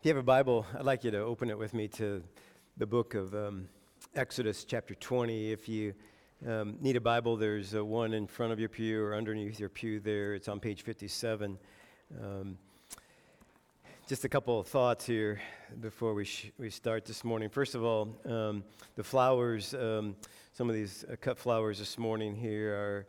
If you have a Bible, I'd like you to open it with me to the book of Exodus chapter 20. If you need a Bible, there's one in front of your pew or underneath your pew there. It's on page 57. Just a couple of thoughts here before we start this morning. First of all, the flowers, some of these cut flowers this morning here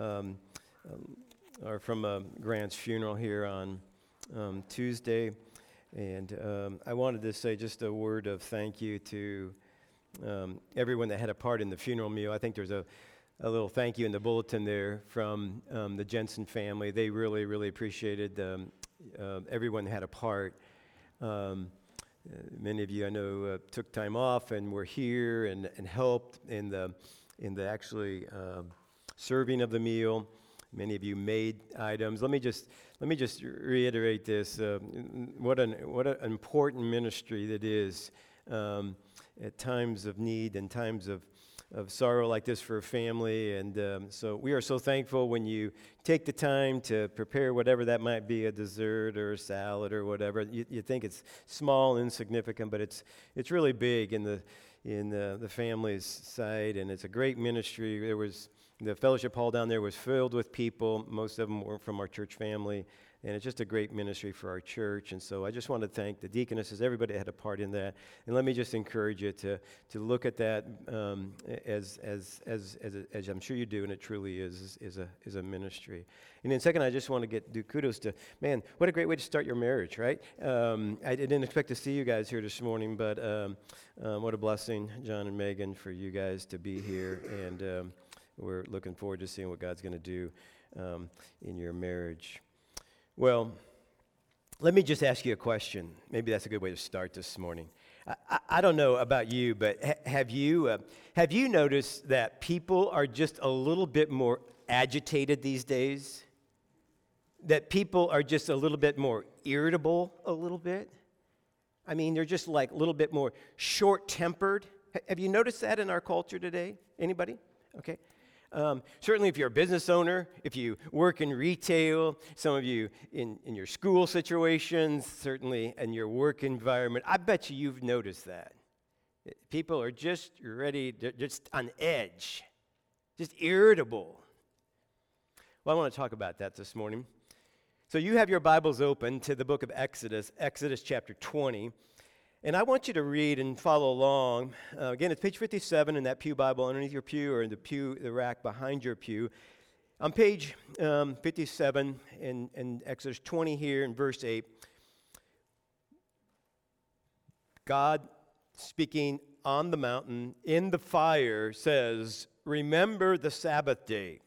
are from Grant's funeral here on Tuesday. And I wanted to say just a word of thank you to everyone that had a part in the funeral meal. I think there's a little thank you in the bulletin there from the Jensen family. They really, really appreciated everyone that had a part. Many of you I know took time off and were here and helped in the actually serving of the meal. Many of you made items. Let me just reiterate this. What an important ministry that is at times of need and times of sorrow like this for a family. And so we are so thankful when you take the time to prepare whatever that might be, a dessert or a salad or whatever. You think it's small, insignificant, but it's really big in the family's side, and it's a great ministry. The fellowship hall down there was filled with people. Most of them were from our church family, and it's just a great ministry for our church. And so I just want to thank the deaconesses, everybody that had a part in that. And let me just encourage you to look at that as I'm sure you do, and it truly is a ministry. And then second, I just want to do kudos to, man, what a great way to start your marriage, right? I didn't expect to see you guys here this morning, but what a blessing, John and Megan, for you guys to be here. And we're looking forward to seeing what God's going to do in your marriage. Well, let me just ask you a question. Maybe that's a good way to start this morning. I don't know about you, but have you noticed that people are just a little bit more agitated these days? That people are just a little bit more irritable a little bit? I mean, they're just like a little bit more short-tempered. Have you noticed that in our culture today? Anybody? Okay. Certainly if you're a business owner, if you work in retail, some of you in your school situations, certainly in your work environment, I bet you've noticed that. People are just ready, just on edge, just irritable. Well, I want to talk about that this morning. So you have your Bibles open to the book of Exodus chapter 20. And I want you to read and follow along. Again, it's page 57 in that pew Bible underneath your pew or in the rack behind your pew. On page 57 in Exodus 20 here in verse 8, God speaking on the mountain in the fire says, "Remember the Sabbath day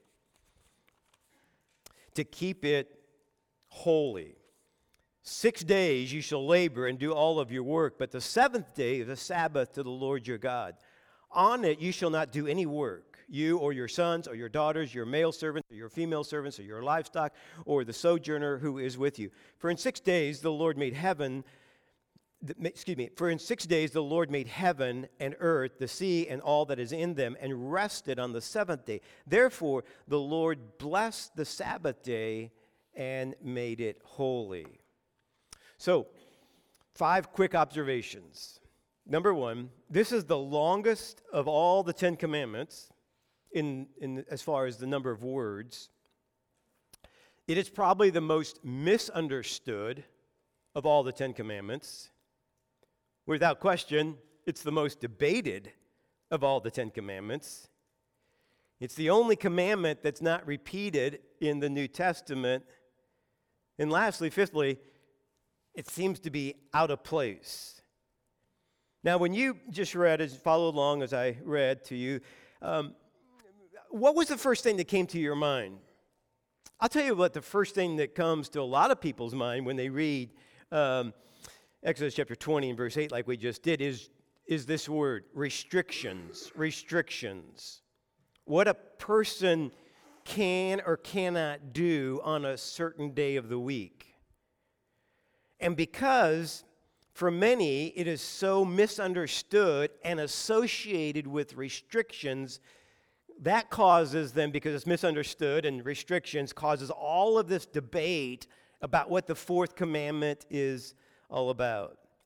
to keep it holy. 6 days you shall labor and do all of your work, but the seventh day is a Sabbath to the Lord your God. On it you shall not do any work, you or your sons or your daughters, your male servants or your female servants or your livestock or the sojourner who is with you. For in 6 days the Lord made heaven, for in 6 days the Lord made heaven and earth, the sea and all that is in them, and rested on the seventh day. Therefore the Lord blessed the Sabbath day and made it holy." So, 5 quick observations. Number 1, this is the longest of all the 10 commandments in as far as the number of words. It is probably the most misunderstood of all the 10 commandments. Without question, it's the most debated of all the 10 commandments. It's the only commandment that's not repeated in the New Testament. And lastly, fifthly, it seems to be out of place. Now, when you just read, followed along as I read to you, what was the first thing that came to your mind? I'll tell you what the first thing that comes to a lot of people's mind when they read Exodus chapter 20 and verse 8 like we just did is this word, restrictions, restrictions. What a person can or cannot do on a certain day of the week. And because for many it is so misunderstood and associated with restrictions, that causes them, because it's misunderstood and restrictions, causes all of this debate about what the fourth commandment is all about.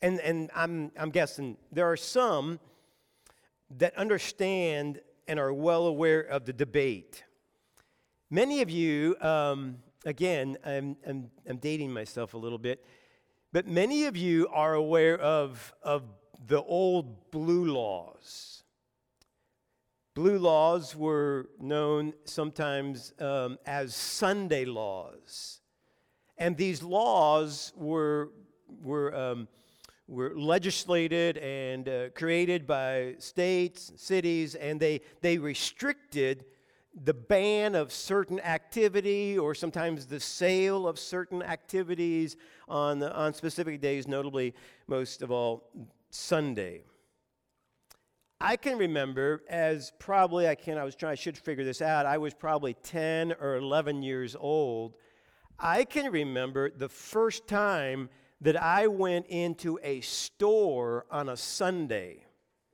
And I'm guessing there are some that understand and are well aware of the debate. Many of you, again, I'm dating myself a little bit, but many of you are aware of the old blue laws. Blue laws were known sometimes as Sunday laws. And these laws were legislated and created by states, cities, and they restricted the ban of certain activity or sometimes the sale of certain activities on specific days, notably, most of all, Sunday. I can remember I should figure this out. I was probably 10 or 11 years old. I can remember the first time that I went into a store on a Sunday.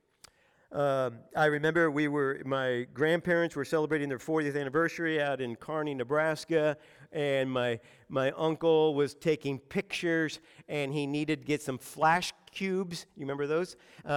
I remember my grandparents were celebrating their 40th anniversary out in Kearney, Nebraska, and my uncle was taking pictures, and he needed to get some flash cubes. You remember those?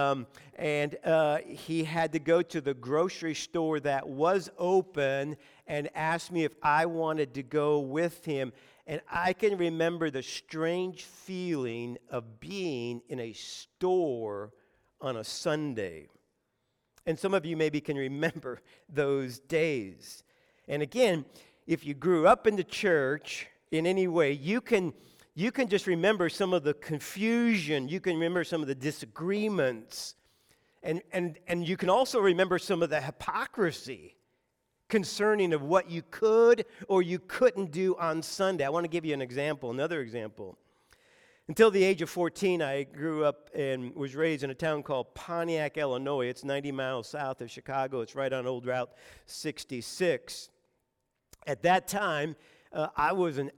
And he had to go to the grocery store that was open and asked me if I wanted to go with him. And I can remember the strange feeling of being in a store on a Sunday. And some of you maybe can remember those days. And again, if you grew up in the church in any way, you can just remember some of the confusion. You can remember some of the disagreements. And you can also remember some of the hypocrisy concerning of what you could or you couldn't do on Sunday. I want to give you another example. Until the age of 14, I grew up and was raised in a town called Pontiac, Illinois. It's 90 miles south of Chicago. It's right on Old Route 66. At that time, I was an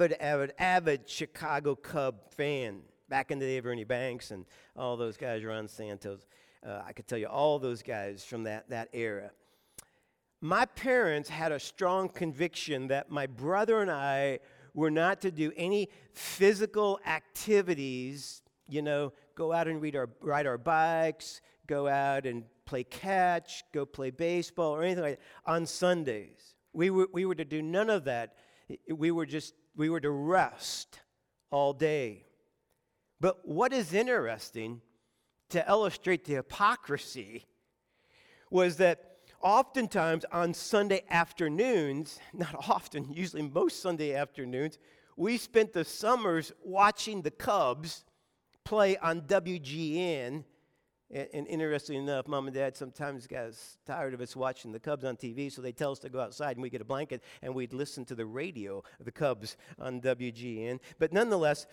avid Chicago Cub fan. Back in the day of Ernie Banks and all those guys, Ron Santos. I could tell you all those guys from that era. My parents had a strong conviction that my brother and I were not to do any physical activities, go out and ride our bikes, go out and play catch, go play baseball, or anything like that on Sundays. We were to do none of that. We were to rest all day. But what is interesting to illustrate the hypocrisy was that oftentimes on Sunday afternoons, not often, usually most Sunday afternoons, we spent the summers watching the Cubs play on WGN. And interestingly enough, Mom and Dad sometimes got tired of us watching the Cubs on TV, so they tell us to go outside and we get a blanket and we'd listen to the radio of the Cubs on WGN. But nonetheless,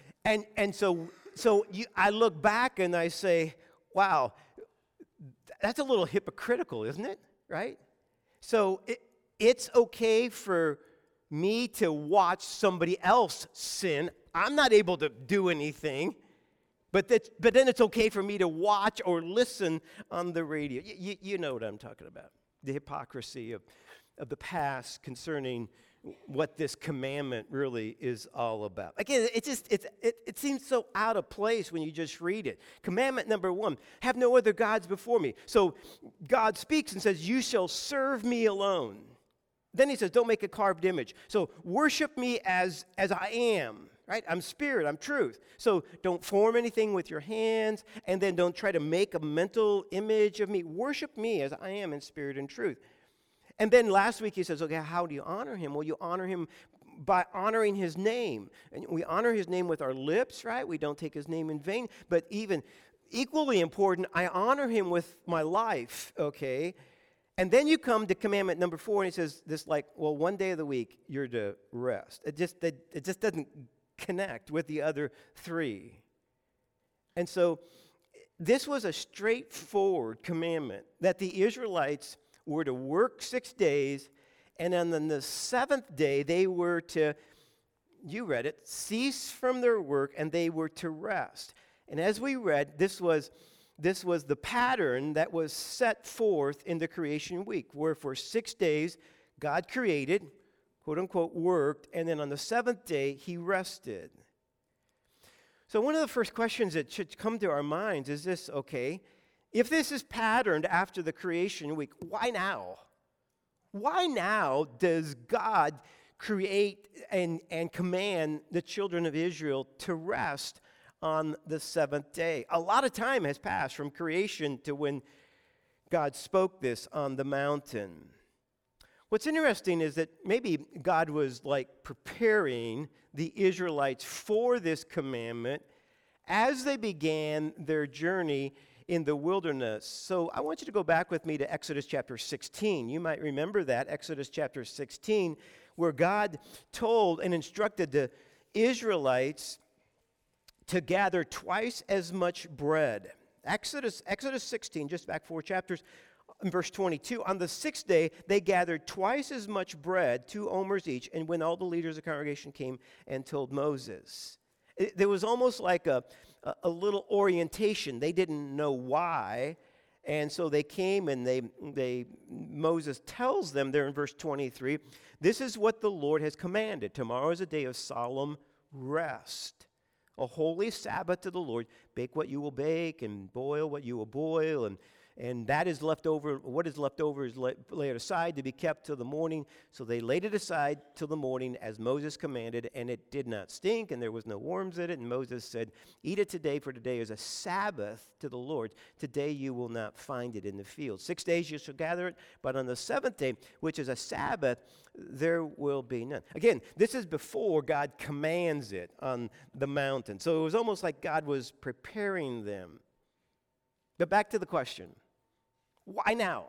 I look back and I say, wow, that's a little hypocritical, isn't it? Right? So it's okay for me to watch somebody else sin. I'm not able to do anything, but then it's okay for me to watch or listen on the radio. You know what I'm talking about. The hypocrisy of the past concerning what this commandment really is all about. Again, it seems so out of place when you just read it. Commandment number 1, have no other gods before me. So God speaks and says, you shall serve me alone. Then he says, don't make a carved image. So worship me as I am, right? I'm spirit, I'm truth. So don't form anything with your hands, and then don't try to make a mental image of me. Worship me as I am in spirit and truth. And then last week he says, okay, how do you honor him? Well, you honor him by honoring his name. And we honor his name with our lips, right? We don't take his name in vain. But even equally important, I honor him with my life, okay? And then you come to commandment number 4, and he says this one day of the week, you're to rest. It just doesn't connect with the other 3. And so this was a straightforward commandment that the Israelites were to work 6 days, and on the 7th day, they were to, you read it, cease from their work, and they were to rest. And as we read, this was the pattern that was set forth in the creation week, where for 6 days, God created, quote unquote, worked, and then on the 7th day, he rested. So one of the first questions that should come to our minds is this, okay, if this is patterned after the creation week, why now? Why now does God create and command the children of Israel to rest on the seventh day? A lot of time has passed from creation to when God spoke this on the mountain. What's interesting is that maybe God was like preparing the Israelites for this commandment as they began their journey in the wilderness. So I want you to go back with me to Exodus chapter 16. You might remember that, Exodus chapter 16, where God told and instructed the Israelites to gather twice as much bread. Exodus 16, just back 4 chapters, in verse 22, on the sixth day, they gathered twice as much bread, 2 omers each, and when all the leaders of the congregation came and told Moses. There was almost like a little orientation. They didn't know why, and so they came and Moses tells them there in verse 23, this is what the Lord has commanded. Tomorrow is a day of solemn rest, a holy Sabbath to the Lord. Bake what you will bake and boil what you will boil, and that is left over. What is left over is laid aside to be kept till the morning. So they laid it aside till the morning as Moses commanded, and it did not stink, and there was no worms in it. And Moses said, eat it today, for today is a Sabbath to the Lord. Today you will not find it in the field. 6 days you shall gather it, but on the seventh day, which is a Sabbath, there will be none. Again, this is before God commands it on the mountain. So it was almost like God was preparing them. But back to the question. Why now?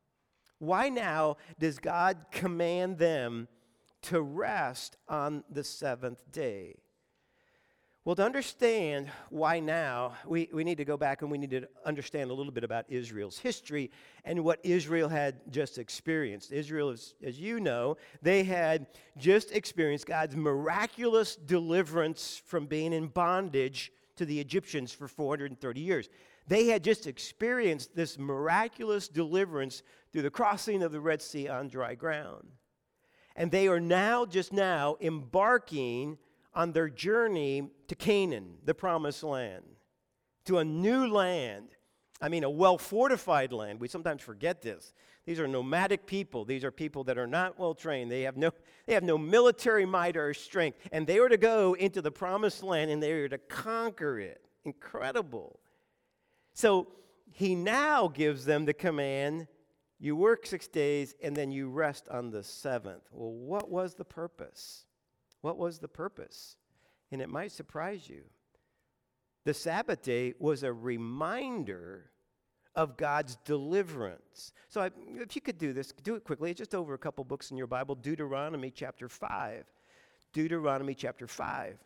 Why now does God command them to rest on the seventh day? Well, to understand why now, we need to go back and we need to understand a little bit about Israel's history and what Israel had just experienced. Israel, as you know, they had just experienced God's miraculous deliverance from being in bondage to the Egyptians for 430 years. They had just experienced this miraculous deliverance through the crossing of the Red Sea on dry ground. And they are just now embarking on their journey to Canaan, the promised land, to a new land. I mean, a well-fortified land. We sometimes forget this. These are nomadic people. These are people that are not well-trained. They have no military might or strength. And they are to go into the promised land, and they are to conquer it. Incredible. So he now gives them the command, you work 6 days, and then you rest on the seventh. Well, what was the purpose? What was the purpose? And it might surprise you. The Sabbath day was a reminder of God's deliverance. So if you could do this, do it quickly. It's just over a couple books in your Bible. Deuteronomy chapter 5. Deuteronomy chapter 5.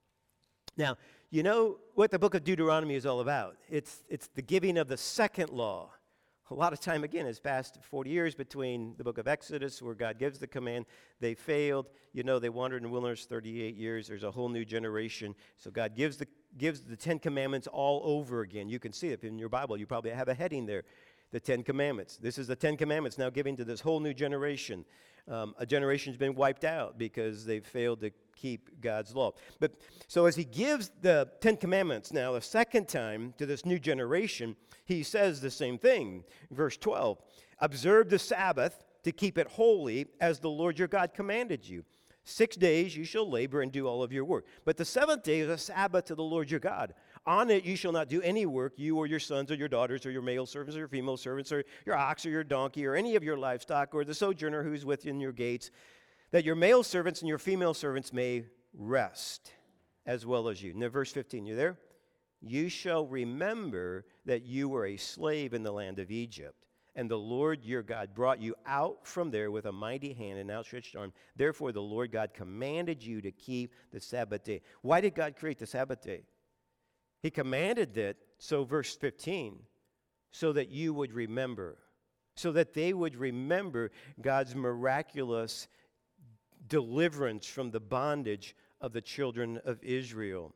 Now, you know what the book of Deuteronomy is all about. It's the giving of the second law. A lot of time, again, has passed 40 years between the book of Exodus, where God gives the command. They failed. You know, they wandered in the wilderness 38 years. There's a whole new generation. So God gives the Ten Commandments all over again. You can see it in your Bible. You probably have a heading there, the Ten Commandments. This is the Ten Commandments now giving to this whole new generation. A generation's been wiped out because they failed to keep God's law. But so as he gives the Ten Commandments now a second time to this new generation, he says the same thing. Verse 12, observe the Sabbath to keep it holy as the Lord your God commanded you. 6 days you shall labor and do all of your work. But the seventh day is a Sabbath to the Lord your God. On it you shall not do any work, you or your sons or your daughters or your male servants or your female servants or your ox or your donkey or any of your livestock or the sojourner who is within your gates, that your male servants and your female servants may rest as well as you. Now verse 15, you there? You shall remember that you were a slave in the land of Egypt, and the Lord your God brought you out from there with a mighty hand and outstretched arm. Therefore the Lord God commanded you to keep the Sabbath day. Why did God create the Sabbath day? He commanded it, so verse 15, so that you would remember, so that they would remember God's miraculous deliverance from the bondage of the children of Israel,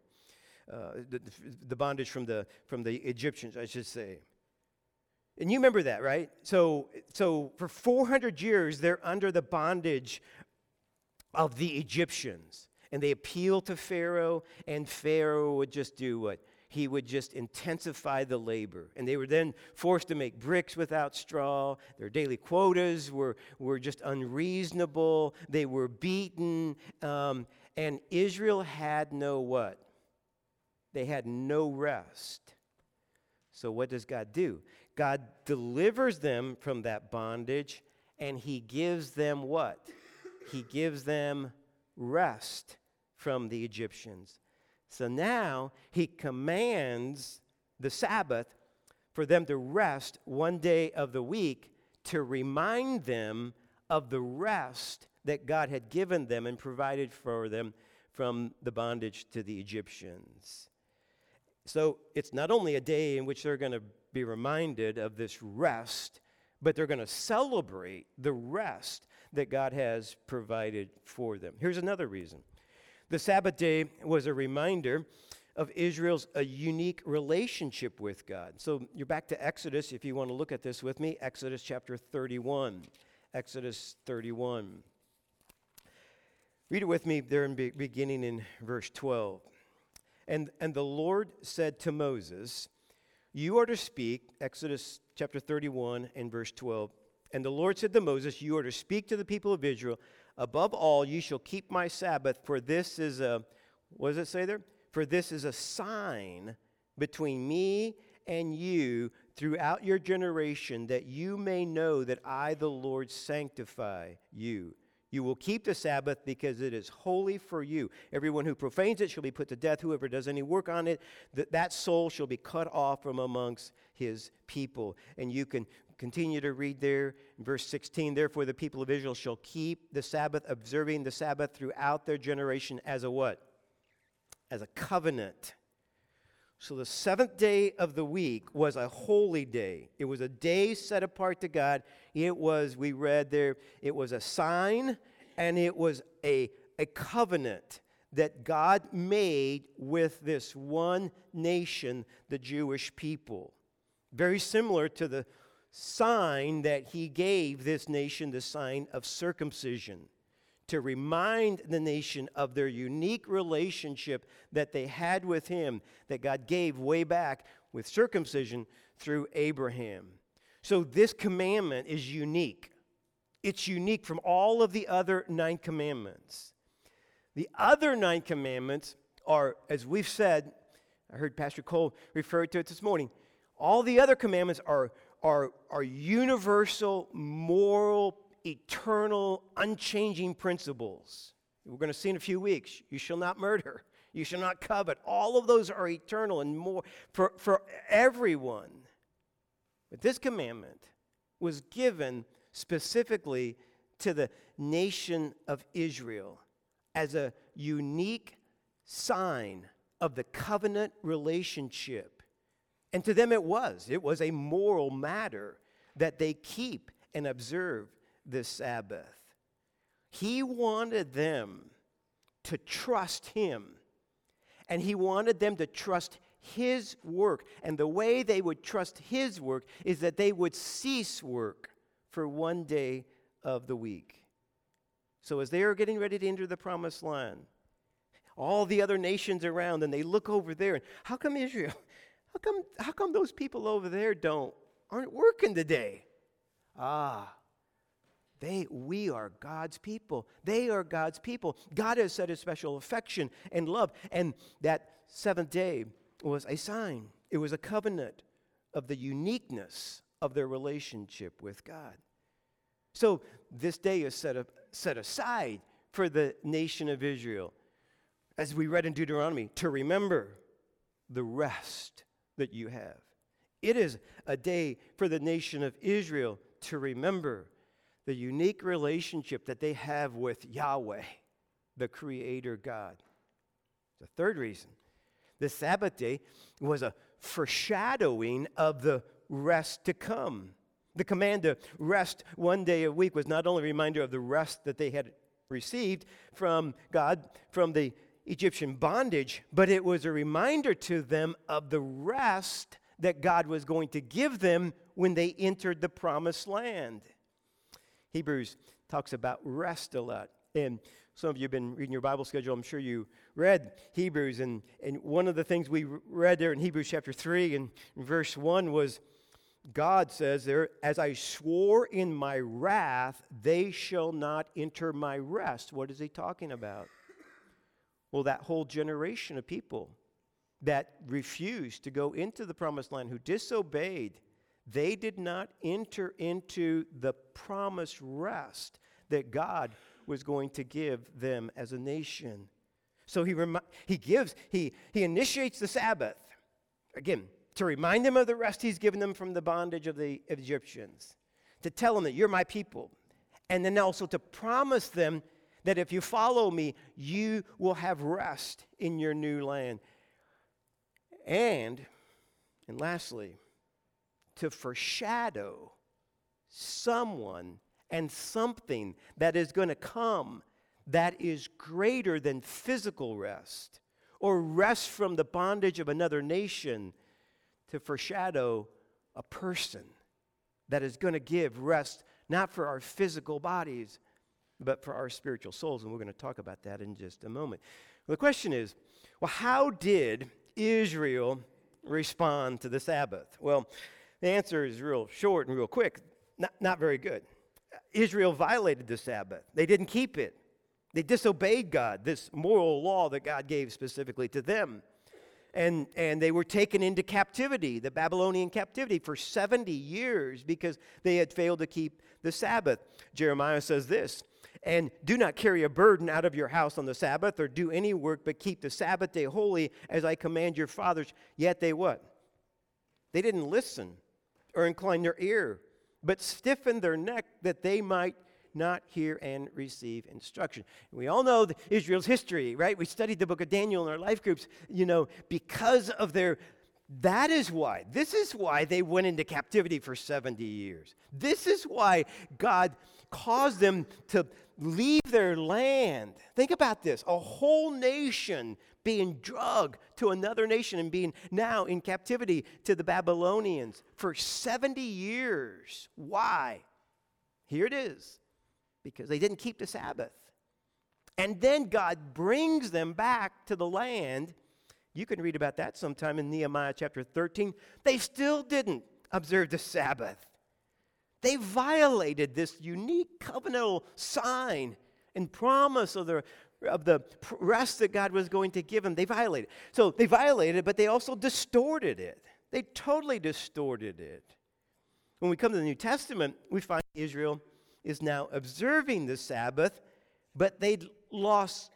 the bondage from the Egyptians, I should say. And you remember that, right? So for 400 years, they're under the bondage of the Egyptians. And they appealed to Pharaoh, and Pharaoh would just do what? He would just intensify the labor. And they were then forced to make bricks without straw. Their daily quotas were just unreasonable. They were beaten. And Israel had no what? They had no rest. So what does God do? God delivers them from that bondage, and he gives them what? He gives them rest from the Egyptians. So now he commands the Sabbath for them to rest one day of the week to remind them of the rest that God had given them and provided for them from the bondage to the Egyptians. So it's not only a day in which they're going to be reminded of this rest, but they're going to celebrate the rest that God has provided for them. Here's another reason. The Sabbath day was a reminder of Israel's a unique relationship with God. So you're back to Exodus if you want to look at this with me. Exodus chapter 31. Exodus 31. Read it with me there beginning in verse 12. And the Lord said to Moses, you are to speak, Exodus chapter 31 and verse 12. And the Lord said to Moses, you are to speak to the people of Israel, above all, you shall keep my Sabbath, for this is a, what does it say there? For this is a sign between me and you throughout your generation, that you may know that I, the Lord, sanctify you. You will keep the Sabbath because it is holy for you. Everyone who profanes it shall be put to death. Whoever does any work on it, that soul shall be cut off from amongst his people. And you can continue to read there in verse 16. Therefore the people of Israel shall keep the Sabbath, observing the Sabbath throughout their generation as a what? As a covenant. So the seventh day of the week was a holy day. It was a day set apart to God. It was, we read there, it was a sign and it was a covenant that God made with this one nation, the Jewish people. Very similar to the sign that he gave this nation, the sign of circumcision, to remind the nation of their unique relationship that they had with him, that God gave way back with circumcision through Abraham. So this commandment is unique. It's unique from all of the other 9 commandments. The other 9 commandments are, as we've said, I heard Pastor Cole refer to it this morning, all the other commandments are universal, moral, eternal, unchanging principles. We're going to see in a few weeks. You shall not murder. You shall not covet. All of those are eternal and more for everyone. But this commandment was given specifically to the nation of Israel as a unique sign of the covenant relationship. And to them it was a moral matter that they keep and observe the Sabbath. He wanted them to trust him, and he wanted them to trust his work. And the way they would trust his work is that they would cease work for one day of the week. So as they are getting ready to enter the promised land, all the other nations around, and they look over there, and how come Israel, how come those people over there aren't working today? We are God's people. They are God's people. God has set a special affection and love. And that seventh day was a sign. It was a covenant of the uniqueness of their relationship with God. So this day is set aside for the nation of Israel, as we read in Deuteronomy, to remember the rest that you have. It is a day for the nation of Israel to remember the unique relationship that they have with Yahweh, the Creator God. The third reason, the Sabbath day was a foreshadowing of the rest to come. The command to rest one day a week was not only a reminder of the rest that they had received from God, from the Egyptian bondage, but it was a reminder to them of the rest that God was going to give them when they entered the promised land. Hebrews talks about rest a lot. And Some of you have been reading your Bible schedule. I'm sure you read Hebrews. And one of the things we read there in Hebrews chapter 3 and verse 1 was, God says there, as I swore in my wrath, they shall not enter my rest. What is he talking about? Well, that whole generation of people that refused to go into the promised land, who disobeyed, they did not enter into the promised rest that God was going to give them as a nation. So he initiates the Sabbath, again, to remind them of the rest he's given them from the bondage of the Egyptians, to tell them that you're my people, and then also to promise them that if you follow me, you will have rest in your new land. And lastly, to foreshadow someone and something that is going to come that is greater than physical rest or rest from the bondage of another nation, to foreshadow a person that is going to give rest not for our physical bodies, but for our spiritual souls. And we're going to talk about that in just a moment. Well, the question is, well, how did Israel respond to the Sabbath? Well, the answer is real short and real quick. Not very good. Israel violated the Sabbath. They didn't keep it. They disobeyed God, this moral law that God gave specifically to them. And they were taken into captivity, the Babylonian captivity, for 70 years because they had failed to keep the Sabbath. Jeremiah says this, and do not carry a burden out of your house on the Sabbath or do any work, but keep the Sabbath day holy as I command your fathers. Yet they what? They didn't listen or incline their ear, but stiffened their neck that they might not hear and receive instruction. We all know Israel's history, right? We studied the book of Daniel in our life groups, because of this is why they went into captivity for 70 years. This is why God caused them to leave their land. Think about this, a whole nation being drugged to another nation and being now in captivity to the Babylonians for 70 years. Why? Here it is. Because they didn't keep the Sabbath. And then God brings them back to the land. You can read about that sometime in Nehemiah chapter 13. They still didn't observe the Sabbath. They violated this unique covenantal sign and promise of the rest that God was going to give them. They violated. So they violated it, but they also distorted it. They totally distorted it. When we come to the New Testament, we find Israel is now observing the Sabbath, but they'd lost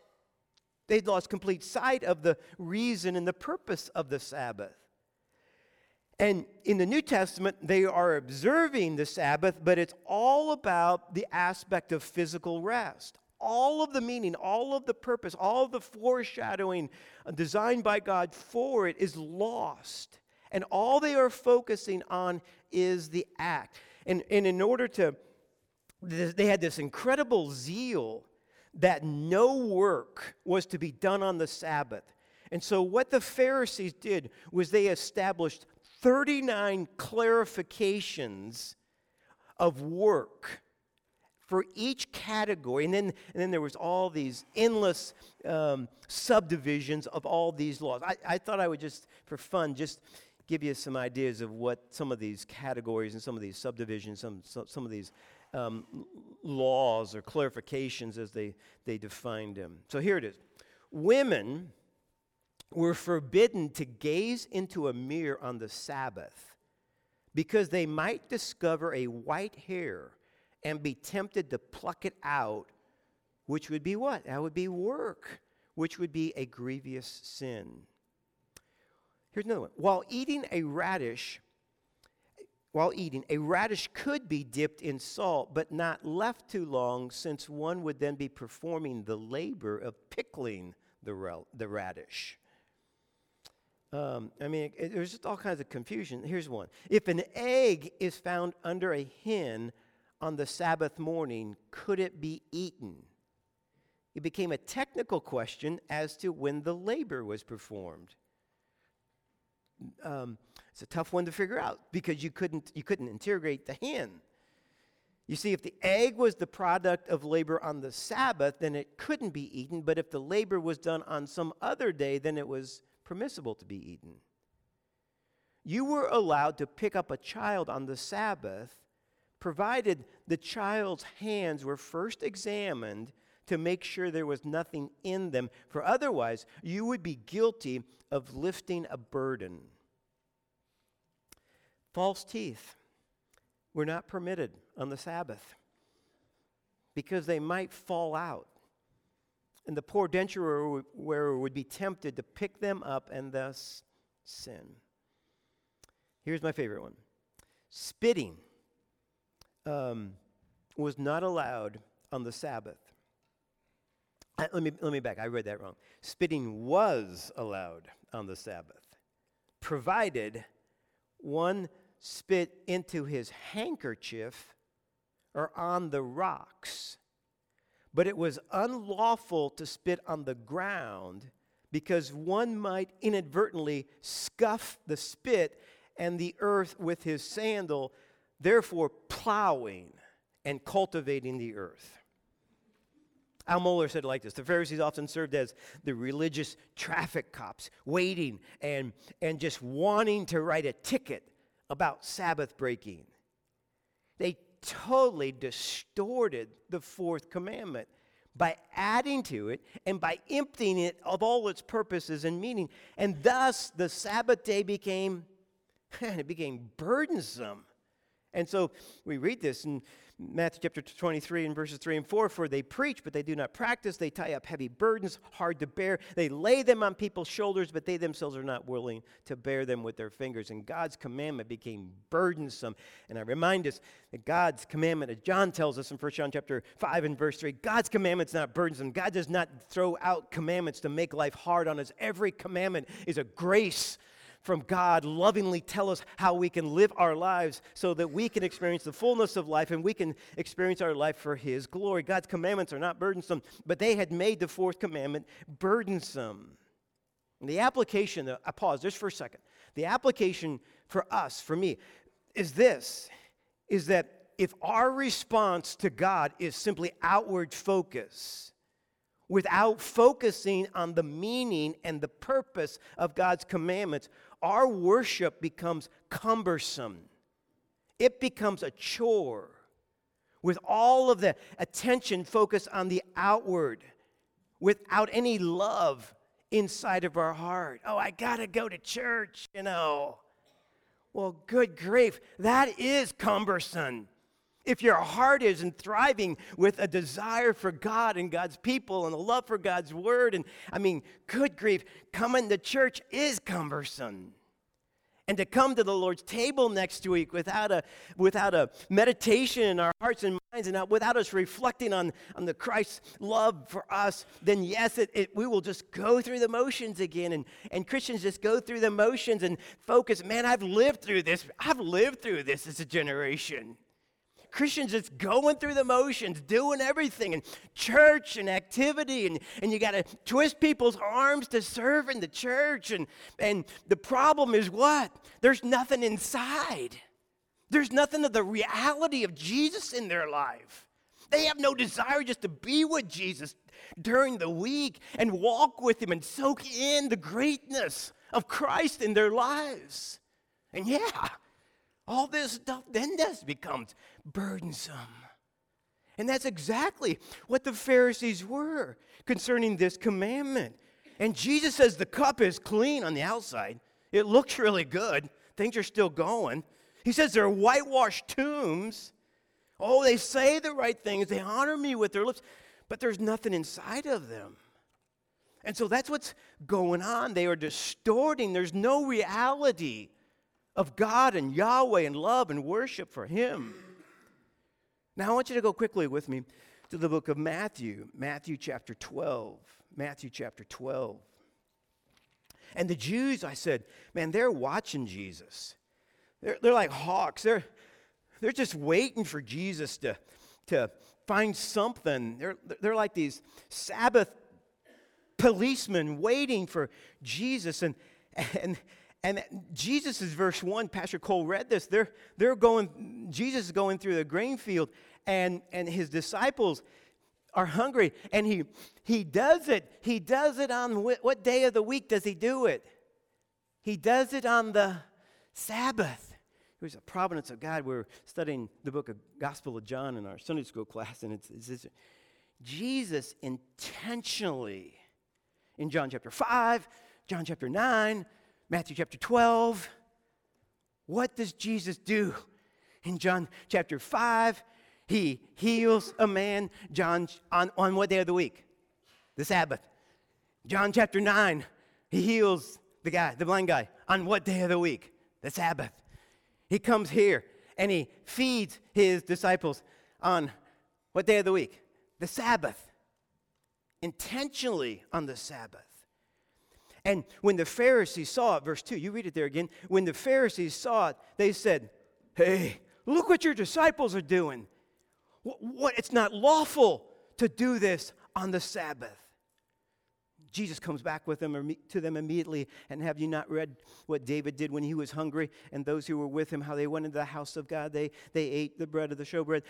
complete sight of the reason and the purpose of the Sabbath. And in the New Testament, they are observing the Sabbath, but it's all about the aspect of physical rest. All of the meaning, all of the purpose, all of the foreshadowing designed by God for it is lost. And all they are focusing on is the act. And in order to they had this incredible zeal that no work was to be done on the Sabbath. And so what the Pharisees did was they established 39 clarifications of work for each category. And then there was all these endless subdivisions of all these laws. I thought I would just, for fun, just give you some ideas of what some of these categories and some of these subdivisions, some of these laws or clarifications as they defined them. So here it is. Women were forbidden to gaze into a mirror on the Sabbath because they might discover a white hair and be tempted to pluck it out, which would be what? That would be work, which would be a grievous sin. Here's another one. While eating, a radish could be dipped in salt, but not left too long, since one would then be performing the labor of pickling the radish. There's just all kinds of confusion. Here's one. If an egg is found under a hen on the Sabbath morning, could it be eaten? It became a technical question as to when the labor was performed. It's a tough one to figure out because you couldn't interrogate the hen. You see, if the egg was the product of labor on the Sabbath, then it couldn't be eaten. But if the labor was done on some other day, then it was permissible to be eaten. You were allowed to pick up a child on the Sabbath, provided the child's hands were first examined to make sure there was nothing in them. For otherwise, you would be guilty of lifting a burden. False teeth were not permitted on the Sabbath because they might fall out, and the poor denture wearer would be tempted to pick them up and thus sin. Here's my favorite one. Spitting was not allowed on the Sabbath. Let me back. I read that wrong. Spitting was allowed on the Sabbath, provided one spit into his handkerchief or on the rocks. But it was unlawful to spit on the ground because one might inadvertently scuff the spit and the earth with his sandal, therefore plowing and cultivating the earth. Al Mohler said it like this: the Pharisees often served as the religious traffic cops, waiting and just wanting to write a ticket about Sabbath breaking. They totally distorted the fourth commandment by adding to it and by emptying it of all its purposes and meaning. And thus the Sabbath day became burdensome. And so we read this in Matthew chapter 23 and verses 3 and 4. For they preach, but they do not practice. They tie up heavy burdens, hard to bear. They lay them on people's shoulders, but they themselves are not willing to bear them with their fingers. And God's commandment became burdensome. And I remind us that God's commandment, as John tells us in 1 John chapter 5 and verse 3, God's commandment's not burdensome. God does not throw out commandments to make life hard on us. Every commandment is a grace from God, lovingly tell us how we can live our lives so that we can experience the fullness of life and we can experience our life for His glory. God's commandments are not burdensome, but they had made the fourth commandment burdensome. And the application, I pause just for a second. The application for us, for me, is this, is that if our response to God is simply outward focus, without focusing on the meaning and the purpose of God's commandments, our worship becomes cumbersome. It becomes a chore with all of the attention focused on the outward, without any love inside of our heart. Oh, I gotta go to church, Well, good grief, that is cumbersome. If your heart isn't thriving with a desire for God and God's people and a love for God's word, good grief, coming to church is cumbersome. And to come to the Lord's table next week without a meditation in our hearts and minds and without us reflecting on the Christ's love for us, then yes, we will just go through the motions again. And Christians just go through the motions and focus. Man, I've lived through this. I've lived through this as a generation. Christians just going through the motions, doing everything, and church and activity, and you got to twist people's arms to serve in the church. And the problem is what? There's nothing inside. There's nothing of the reality of Jesus in their life. They have no desire just to be with Jesus during the week and walk with Him and soak in the greatness of Christ in their lives. And all this stuff then just becomes burdensome. And that's exactly what the Pharisees were concerning this commandment. And Jesus says the cup is clean on the outside. It looks really good. Things are still going. He says they're whitewashed tombs. Oh, they say the right things. They honor me with their lips. But there's nothing inside of them. And so that's what's going on. They are distorting. There's no reality of God and Yahweh and love and worship for Him. Now I want you to go quickly with me to the book of Matthew, Matthew chapter 12. Matthew chapter 12. And the Jews, I said, man, they're watching Jesus. They're like hawks. They're just waiting for Jesus to find something. They're like these Sabbath policemen waiting for Jesus. And Jesus is verse 1. Pastor Cole read this. Jesus is going through the grain field, and his disciples are hungry, and he does it. He does it on what day of the week does he do it? He does it on the Sabbath. It was a providence of God. We're studying the book of Gospel of John in our Sunday school class, and it's Jesus intentionally, in John chapter 5, John chapter 9, Matthew chapter 12, what does Jesus do? In John chapter 5, he heals a man on what day of the week? The Sabbath. John chapter 9, he heals the blind guy, on what day of the week? The Sabbath. He comes here and he feeds his disciples on what day of the week? The Sabbath. Intentionally on the Sabbath. And when the Pharisees saw it, verse 2, you read it there again. When the Pharisees saw it, they said, hey, look what your disciples are doing. What? It's not lawful to do this on the Sabbath. Jesus comes back with them or to them immediately. And have you not read what David did when he was hungry, and those who were with him, how they went into the house of God? They ate the bread of the showbread.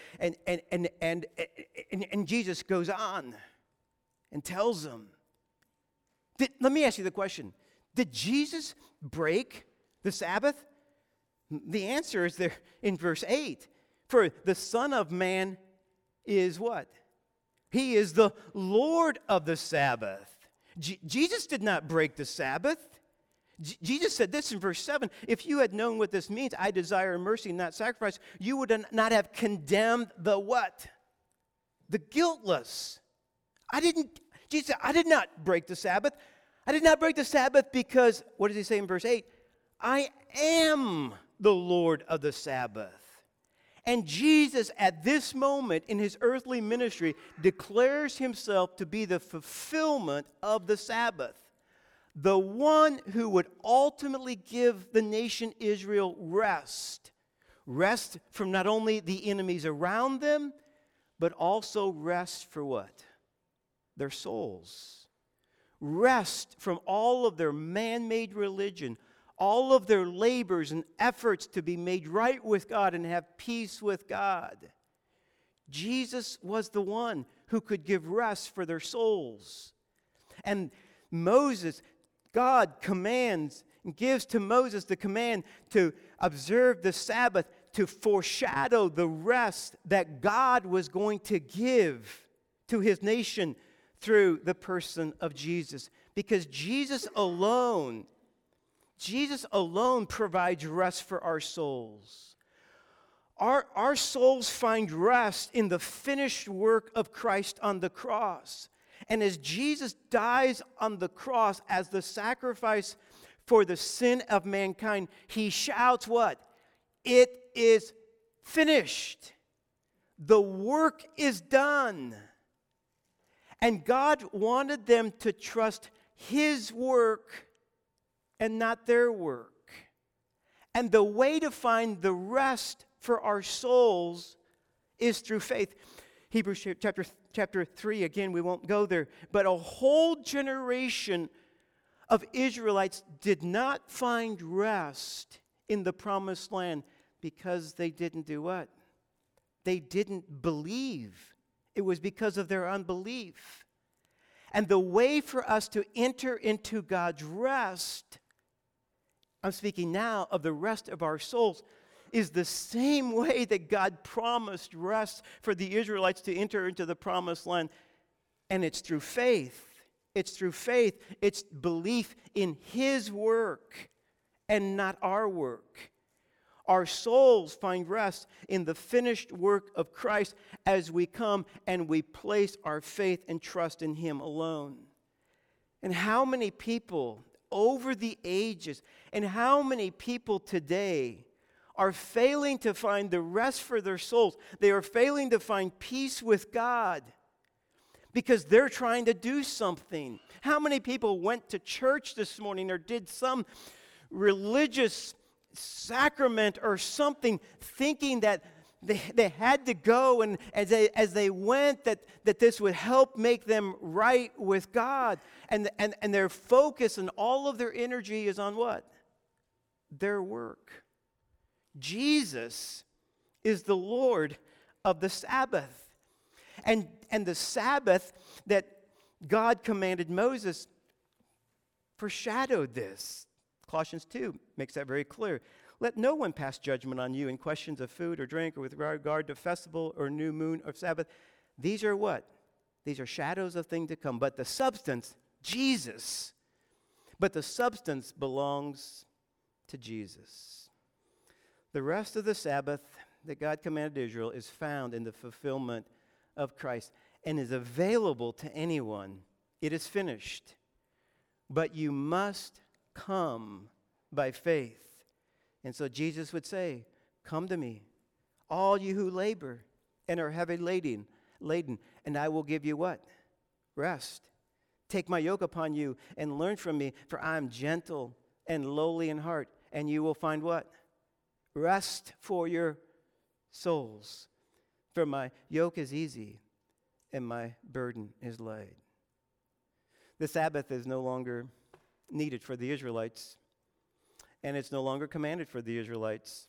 And Jesus goes on and tells them. Let me ask you the question. Did Jesus break the Sabbath? The answer is there in verse 8. For the Son of Man is what? He is the Lord of the Sabbath. Jesus did not break the Sabbath. Jesus said this in verse 7, if you had known what this means, I desire mercy, not sacrifice, you would not have condemned the what? The guiltless. Jesus said, I did not break the Sabbath. I did not break the Sabbath because, what does he say in verse 8? I am the Lord of the Sabbath. And Jesus, at this moment in his earthly ministry, declares himself to be the fulfillment of the Sabbath. The one who would ultimately give the nation Israel rest. Rest from not only the enemies around them, but also rest for what? Their souls. Rest from all of their man-made religion, all of their labors and efforts to be made right with God and have peace with God. Jesus was the one who could give rest for their souls. And Moses, God commands and gives to Moses the command to observe the Sabbath to foreshadow the rest that God was going to give to his nation through the person of Jesus. Because Jesus alone provides rest for our souls. Our souls find rest in the finished work of Christ on the cross. And as Jesus dies on the cross as the sacrifice for the sin of mankind, he shouts what? It is finished. The work is done. And God wanted them to trust his work and not their work. And the way to find the rest for our souls is through faith. Hebrews chapter 3, again, we won't go there. But a whole generation of Israelites did not find rest in the promised land because they didn't do what? They didn't believe. It was because of their unbelief. And the way for us to enter into God's rest, I'm speaking now of the rest of our souls, is the same way that God promised rest for the Israelites to enter into the promised land. And it's through faith. It's through faith. It's belief in his work and not our work. Our souls find rest in the finished work of Christ as we come and we place our faith and trust in him alone. And how many people over the ages and how many people today are failing to find the rest for their souls? They are failing to find peace with God because they're trying to do something. How many people went to church this morning or did some religious sacrament or something, thinking that they had to go, and as they went, that this would help make them right with God, and their focus and all of their energy is on what? Their work. Jesus is the Lord of the Sabbath. And the Sabbath that God commanded Moses foreshadowed this. Colossians 2 makes that very clear. Let no one pass judgment on you in questions of food or drink or with regard to festival or new moon or Sabbath. These are what? These are shadows of things to come. But the substance, Jesus. But the substance belongs to Jesus. The rest of the Sabbath that God commanded Israel is found in the fulfillment of Christ and is available to anyone. It is finished. But you must come by faith. And so Jesus would say, come to me, all you who labor and are heavy laden, and I will give you what? Rest. Take my yoke upon you and learn from me, for I am gentle and lowly in heart, and you will find what? Rest for your souls. For my yoke is easy and my burden is light. The Sabbath is no longer needed for the Israelites, and it's no longer commanded for the Israelites.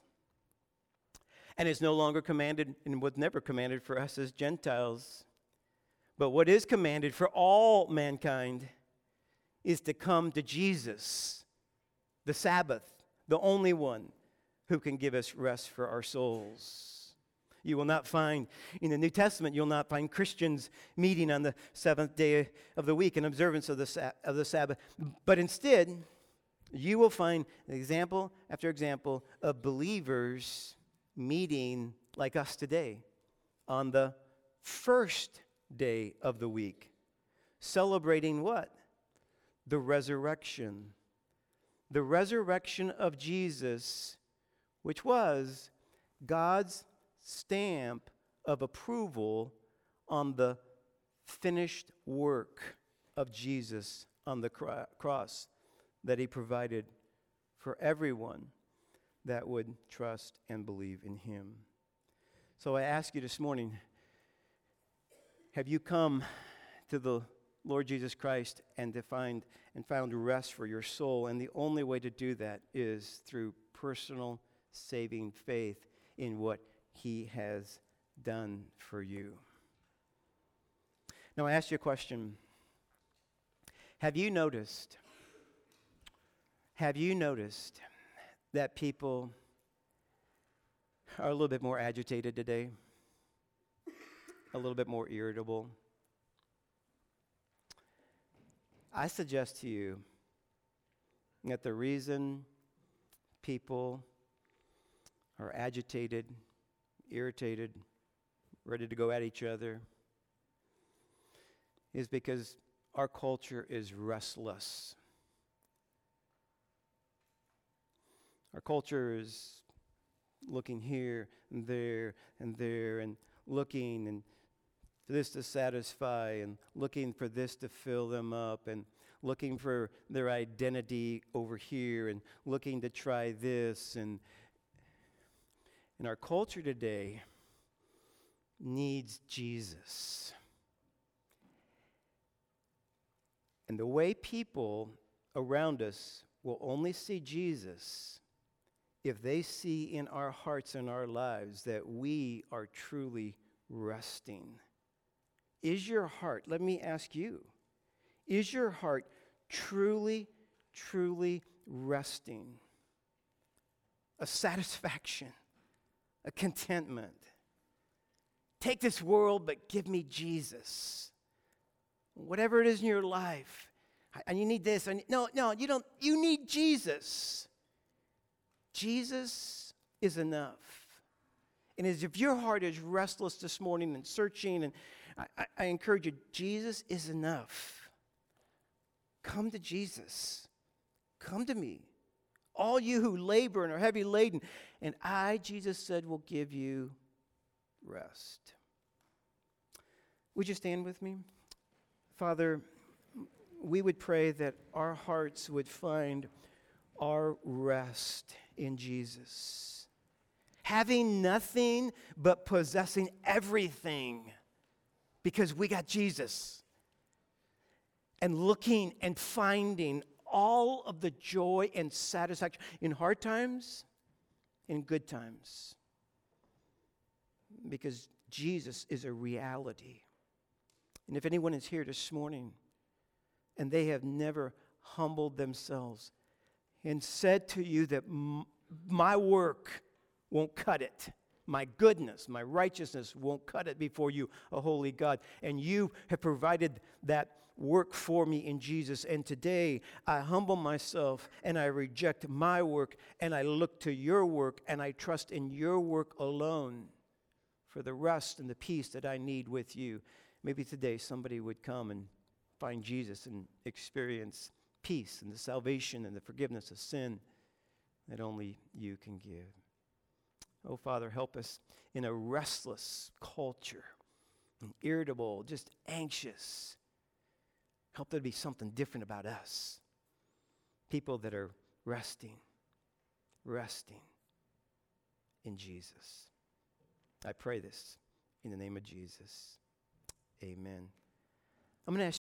And it's no longer commanded and was never commanded for us as Gentiles. But what is commanded for all mankind is to come to Jesus, the Sabbath, the only one who can give us rest for our souls. You will not find, in the New Testament, you'll not find Christians meeting on the seventh day of the week in observance of the Sabbath. But instead, you will find example after example of believers meeting like us today on the first day of the week, celebrating what? The resurrection. The resurrection of Jesus, which was God's stamp of approval on the finished work of Jesus on the cross that he provided for everyone that would trust and believe in him. So I ask you this morning, have you come to the Lord Jesus Christ and found rest for your soul? And the only way to do that is through personal saving faith in what he has done for you. Now I ask you a question. Have you noticed that people are a little bit more agitated today? A little bit more irritable? I suggest to you that the reason people are agitated, irritated, ready to go at each other is because our culture is restless. Our culture is looking here and there and looking and for this to satisfy and looking for this to fill them up and looking for their identity over here and looking to try this. And our culture today needs Jesus. And the way people around us will only see Jesus if they see in our hearts and our lives that we are truly resting. Is your heart, let me ask you, is your heart truly, truly resting? A satisfaction, a contentment. Take this world, but give me Jesus. Whatever it is in your life, and you need this. No, you don't. You need Jesus. Jesus is enough. And as if your heart is restless this morning and searching, and I encourage you, Jesus is enough. Come to Jesus. Come to me. All you who labor and are heavy laden, and I, Jesus said, will give you rest. Would you stand with me? Father, we would pray that our hearts would find our rest in Jesus. Having nothing but possessing everything because we got Jesus. And looking and finding all of the joy and satisfaction in hard times, in good times. Because Jesus is a reality. And if anyone is here this morning and they have never humbled themselves and said to you that my work won't cut it, my goodness, my righteousness won't cut it before you, a holy God, and you have provided that work for me in Jesus, and today I humble myself and I reject my work and I look to your work and I trust in your work alone for the rest and the peace that I need with you. Maybe today somebody would come and find Jesus and experience peace and the salvation and the forgiveness of sin that only you can give. Oh, Father, help us in a restless culture, irritable, just anxious. Help there to be something different about us. People that are resting in Jesus. I pray this in the name of Jesus. Amen. I'm going to ask